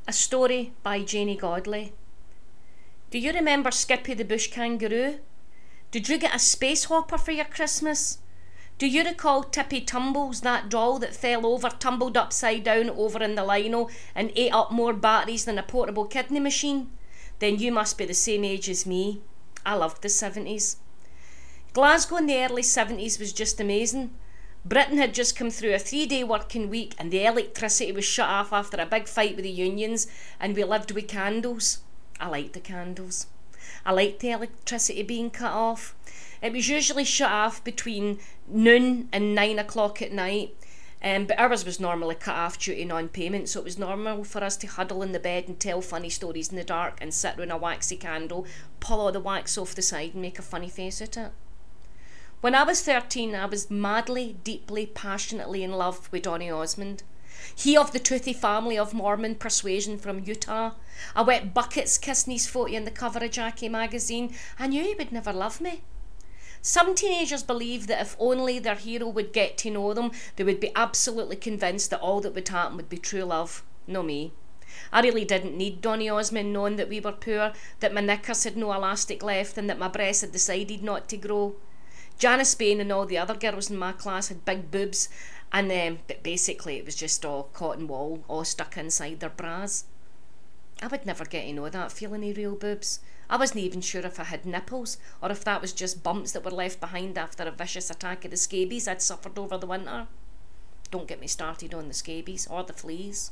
A story by Janie Godley. Do you remember Skippy the bush kangaroo? Did you get a space hopper for your Christmas? Do you recall Tippy Tumbles, that doll that fell over, tumbled upside down over in the lino and ate up more batteries than a portable kidney machine? Then you must be the same age as me. I loved the 70s. Glasgow in the early 70s was just amazing. Britain had just come through a 3-day working week and the electricity was shut off after a big fight with the unions, and we lived with candles. I liked the candles. I liked the electricity being cut off. It was usually shut off between noon and 9 o'clock at night, but ours was normally cut off due to non-payment, so it was normal for us to huddle in the bed and tell funny stories in the dark and sit round a waxy candle, pull all the wax off the side and make a funny face at it. When I was 13, I was madly, deeply, passionately in love with Donny Osmond. He of the toothy family of Mormon persuasion from Utah. I wet buckets kissing his photo in the cover of Jackie magazine. I knew he would never love me. Some teenagers believed that if only their hero would get to know them, they would be absolutely convinced that all that would happen would be true love. No me. I really didn't need Donny Osmond knowing that we were poor, that my knickers had no elastic left and that my breasts had decided not to grow. Janice Bain and all the other girls in my class had big boobs, and but basically it was just all cotton wool, all stuck inside their bras. I would never get to know that feeling of real boobs. I wasn't even sure if I had nipples, or if that was just bumps that were left behind after a vicious attack of the scabies I'd suffered over the winter. Don't get me started on the scabies, or the fleas.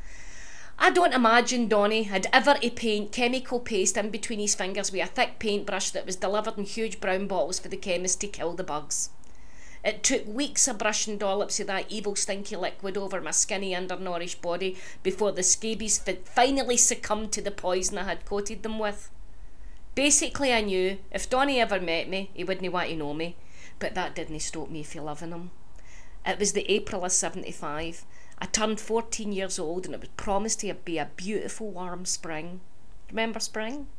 I don't imagine Donny had ever to paint chemical paste in between his fingers with a thick paintbrush that was delivered in huge brown bottles for the chemist to kill the bugs. It took weeks of brushing dollops of that evil stinky liquid over my skinny undernourished body before the scabies finally succumbed to the poison I had coated them with. Basically, I knew if Donny ever met me, he wouldn't want to know me, but that didn't stop me from loving him. It was the April of 75. I turned 14 years old and it was promised to be a beautiful warm spring. Remember spring?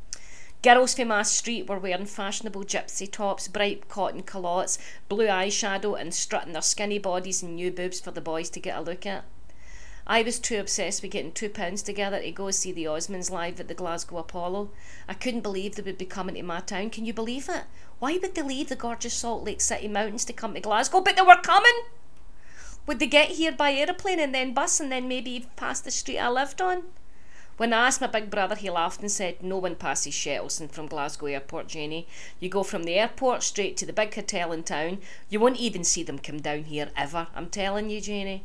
Girls from my street were wearing fashionable gypsy tops, bright cotton culottes, blue eyeshadow and strutting their skinny bodies and new boobs for the boys to get a look at. I was too obsessed with getting £2 together to go see the Osmonds live at the Glasgow Apollo. I couldn't believe they would be coming to my town. Can you believe it? Why would they leave the gorgeous Salt Lake City mountains to come to Glasgow? But they were coming! Would they get here by aeroplane and then bus and then maybe past the street I lived on? When I asked my big brother, he laughed and said, "No one passes Shettleston from Glasgow Airport, Janie. You go from the airport straight to the big hotel in town. You won't even see them come down here ever, I'm telling you, Janie."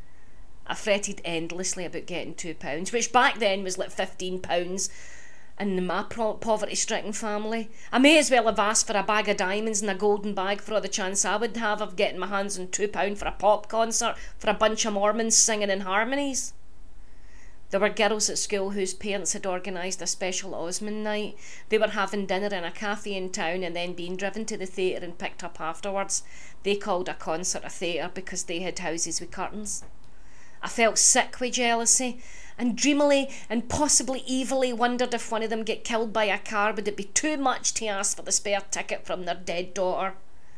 I fretted endlessly about getting £2, which back then was like £15 in my poverty-stricken family. I may as well have asked for a bag of diamonds and a golden bag for all the chance I would have of getting my hands on £2 for a pop concert for a bunch of Mormons singing in harmonies. There were girls at school whose parents had organised a special Osmond night. They were having dinner in a cafe in town and then being driven to the theatre and picked up afterwards. They called a concert a theatre because they had houses with curtains. I felt sick with jealousy and dreamily and possibly evilly wondered if one of them get killed by a car, would it be too much to ask for the spare ticket from their dead daughter?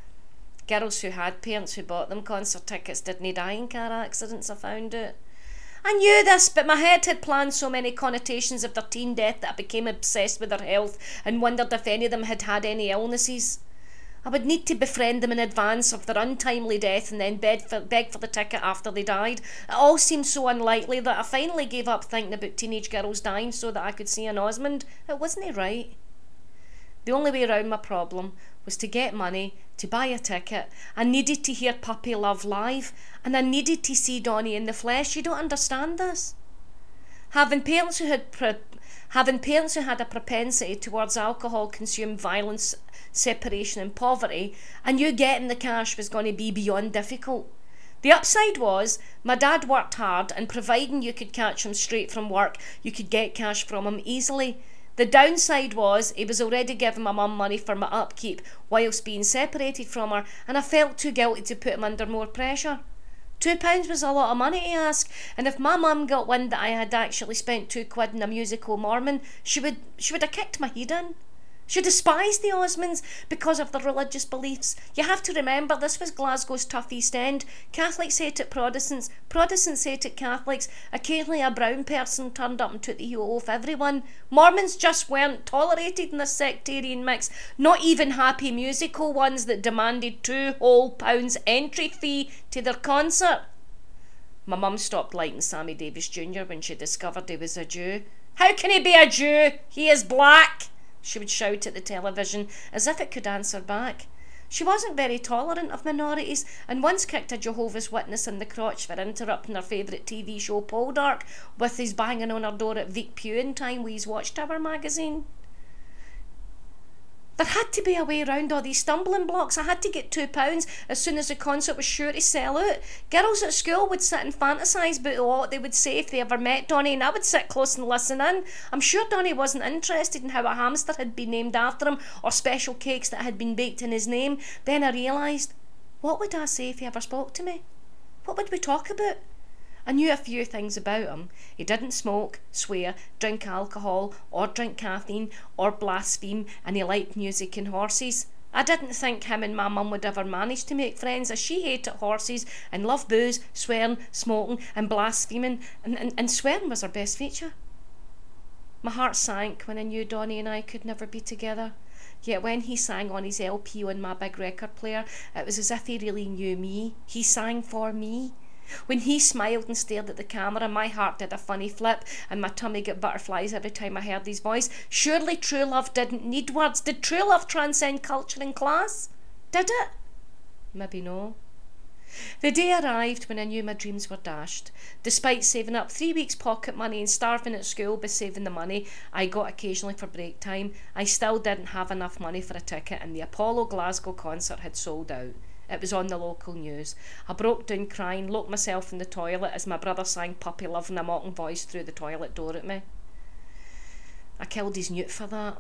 Girls who had parents who bought them concert tickets didn't die in car accidents, I found out. I knew this, but my head had planned so many connotations of their teen death that I became obsessed with their health and wondered if any of them had had any illnesses. I would need to befriend them in advance of their untimely death and then beg for the ticket after they died. It all seemed so unlikely that I finally gave up thinking about teenage girls dying so that I could see an Osmond. It wasn't right. The only way around my problem was to get money, to buy a ticket. I needed to hear Puppy Love live, and I needed to see Donny in the flesh. You don't understand this. Having parents who had a propensity towards alcohol, consumed violence, separation and poverty, I knew getting the cash was going to be beyond difficult. The upside was my dad worked hard, and providing you could catch him straight from work, you could get cash from him easily. The downside was he was already giving my mum money for my upkeep whilst being separated from her, and I felt too guilty to put him under more pressure. £2 was a lot of money to ask, and if my mum got wind that I had actually spent £2 in a musical Mormon, she would have kicked my head in. She despised the Osmonds because of their religious beliefs. You have to remember, this was Glasgow's tough East End. Catholics hated Protestants, Protestants hated Catholics. Occasionally a brown person turned up and took the heel off everyone. Mormons just weren't tolerated in this sectarian mix, not even happy musical ones that demanded £2 whole entry fee to their concert. My mum stopped liking Sammy Davis Jr. when she discovered he was a Jew. "How can he be a Jew? He is black!" she would shout at the television, as if it could answer back. She wasn't very tolerant of minorities, and once kicked a Jehovah's Witness in the crotch for interrupting her favourite TV show Poldark with his banging on her door at Vic Pewin time with his Watchtower magazine. There had to be a way around all these stumbling blocks. I had to get £2 as soon as the concert was sure to sell out. Girls at school would sit and fantasise about what they would say if they ever met Donnie, and I would sit close and listen in. I'm sure Donnie wasn't interested in how a hamster had been named after him or special cakes that had been baked in his name. Then I realised, what would I say if he ever spoke to me? What would we talk about? I knew a few things about him. He didn't smoke, swear, drink alcohol, or drink caffeine, or blaspheme, and he liked music and horses. I didn't think him and my mum would ever manage to make friends, as she hated horses and loved booze, swearing, smoking, and blaspheming, and swearing was her best feature. My heart sank when I knew Donnie and I could never be together. Yet when he sang on his LP on my big record player, it was as if he really knew me. He sang for me. When he smiled and stared at the camera, my heart did a funny flip and my tummy got butterflies every time I heard his voice. Surely true love didn't need words. Did true love transcend culture and class? Did it? Maybe no. The day arrived when I knew my dreams were dashed. Despite saving up 3 weeks' pocket money and starving at school by saving the money I got occasionally for break time, I still didn't have enough money for a ticket, and the Apollo Glasgow concert had sold out. It was on the local news. I broke down crying, locked myself in the toilet as my brother sang Puppy Love in a mocking voice through the toilet door at me. I killed his newt for that.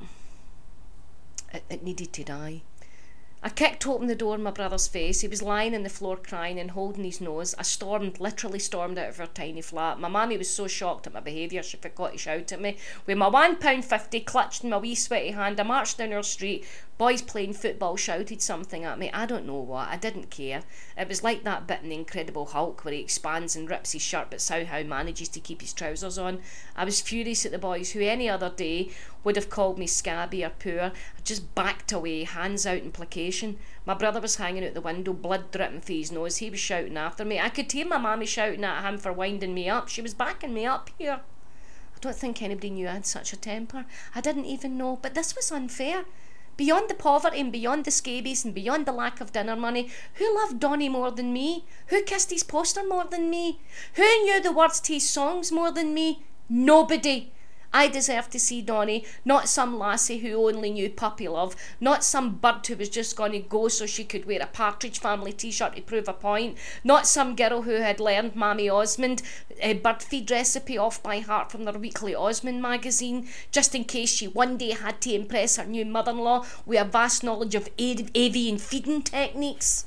It needed to die. I kicked open the door in my brother's face. He was lying on the floor crying and holding his nose. I literally stormed out of our tiny flat. My mammy was so shocked at my behaviour she forgot to shout at me. With my £1.50 clutched in my wee sweaty hand, I marched down our street. Boys playing football shouted something at me. I don't know what. I didn't care. It was like that bit in The Incredible Hulk where he expands and rips his shirt but somehow manages to keep his trousers on. I was furious at the boys who any other day would have called me scabby or poor. I just backed away, hands out in placation. My brother was hanging out the window, blood dripping from his nose. He was shouting after me. I could hear my mammy shouting at him for winding me up. She was backing me up here. I don't think anybody knew I had such a temper. I didn't even know, but this was unfair. Beyond the poverty and beyond the scabies and beyond the lack of dinner money, who loved Donnie more than me? Who kissed his poster more than me? Who knew the words to his songs more than me? Nobody. I deserved to see Donnie, not some lassie who only knew puppy love, not some bird who was just going to go so she could wear a Partridge Family t-shirt to prove a point, not some girl who had learned Mammy Osmond a bird feed recipe off by heart from their weekly Osmond magazine, just in case she one day had to impress her new mother-in-law with a vast knowledge of avian feeding techniques.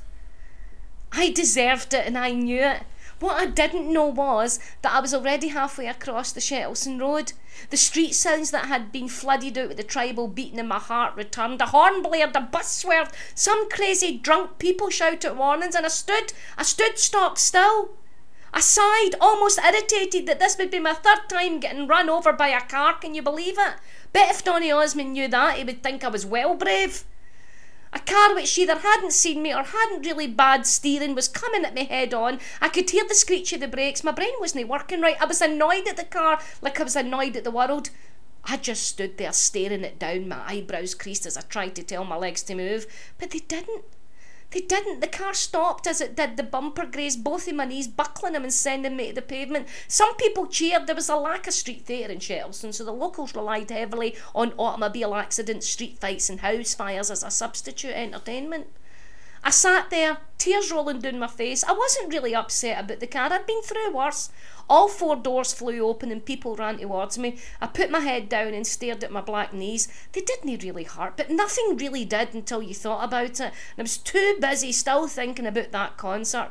I deserved it and I knew it. What I didn't know was that I was already halfway across the Shettleston Road. The street sounds that had been flooded out with the tribal beating in my heart returned. A horn blared, a bus swerved, some crazy drunk people shouted warnings, and I stood stock still. I sighed, almost irritated that this would be my third time getting run over by a car, can you believe it? Bet if Donnie Osmond knew that, he would think I was well brave. A car which either hadn't seen me or hadn't really bad steering was coming at me head on. I could hear the screech of the brakes. My brain wasn't working right. I was annoyed at the car like I was annoyed at the world. I just stood there staring it down, my eyebrows creased as I tried to tell my legs to move. But they didn't. They didn't. The car stopped as it did. The bumper grazed both of my knees, buckling them and sending me to the pavement. Some people cheered. There was a lack of street theatre in Shettleston, so the locals relied heavily on automobile accidents, street fights and house fires as a substitute entertainment. I sat there, tears rolling down my face. I wasn't really upset about the car. I'd been through worse. All 4 doors flew open and people ran towards me. I put my head down and stared at my black knees. They didn't really hurt, but nothing really did until you thought about it. And I was too busy still thinking about that concert.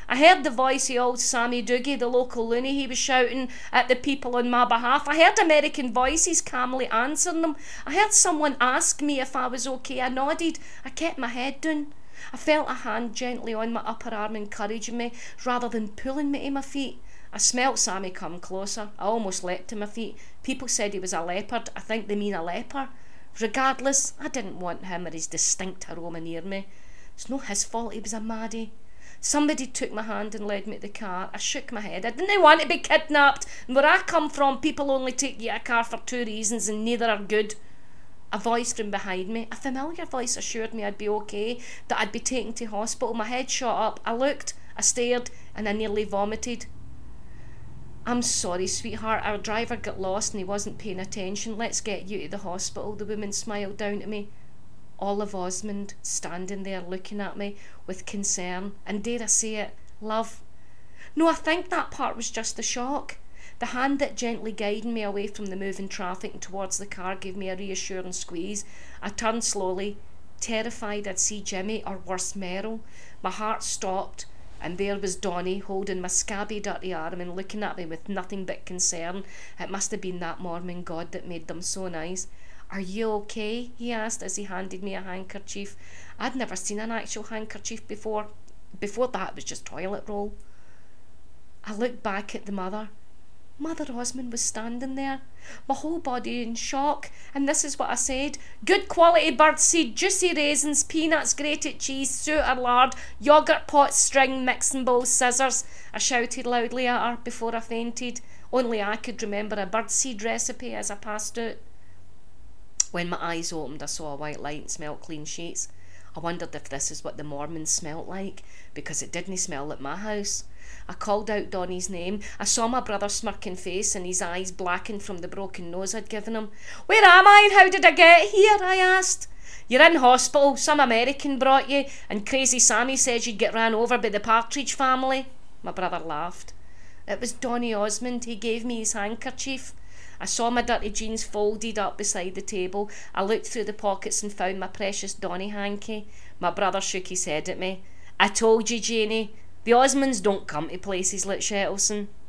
I heard the voice of old Sammy Doogie, the local loony. He was shouting at the people on my behalf. I heard American voices calmly answering them. I heard someone ask me if I was okay. I nodded. I kept my head down. I felt a hand gently on my upper arm encouraging me rather than pulling me to my feet. I smelt Sammy come closer. I almost leapt to my feet. People said he was a leopard. I think they mean a leper. Regardless, I didn't want him or his distinct aroma near me. It's no his fault he was a maddie. Somebody took my hand and led me to the car. I shook my head. I didn't want to be kidnapped. And where I come from, people only take you to a car for 2 reasons and neither are good. A voice from behind me, a familiar voice, assured me I'd be okay, that I'd be taken to hospital. My head shot up. I looked, I stared, and I nearly vomited. I'm sorry, sweetheart. Our driver got lost and he wasn't paying attention. Let's get you to the hospital. The woman smiled down at me. Olive Osmond, standing there looking at me with concern, and dare I say it, love. No, I think that part was just the shock. The hand that gently guided me away from the moving traffic and towards the car gave me a reassuring squeeze. I turned slowly, terrified I'd see Jimmy, or worse, Merrill. My heart stopped, and there was Donnie holding my scabby, dirty arm and looking at me with nothing but concern. It must have been that Mormon God that made them so nice. Are you okay? He asked as he handed me a handkerchief. I'd never seen an actual handkerchief before. Before that, it was just toilet roll. I looked back at the mother. Mother Osmond was standing there, my whole body in shock, and this is what I said. Good quality birdseed, juicy raisins, peanuts, grated cheese, suet or lard, yoghurt, pot, string, mixing bowl, scissors. I shouted loudly at her before I fainted. Only I could remember a birdseed recipe as I passed out. When my eyes opened, I saw a white light and smelt clean sheets. I wondered if this is what the Mormons smelt like, because it didn't smell at my house. I called out Donnie's name. I saw my brother's smirking face and his eyes blackened from the broken nose I'd given him. Where am I and how did I get here? I asked. You're in hospital. Some American brought you, and Crazy Sammy says you'd get ran over by the Partridge family. My brother laughed. It was Donnie Osmond. He gave me his handkerchief. I saw my dirty jeans folded up beside the table. I looked through the pockets and found my precious Donnie hanky. My brother shook his head at me. I told you, Janie, the Osmonds don't come to places like Shettleston.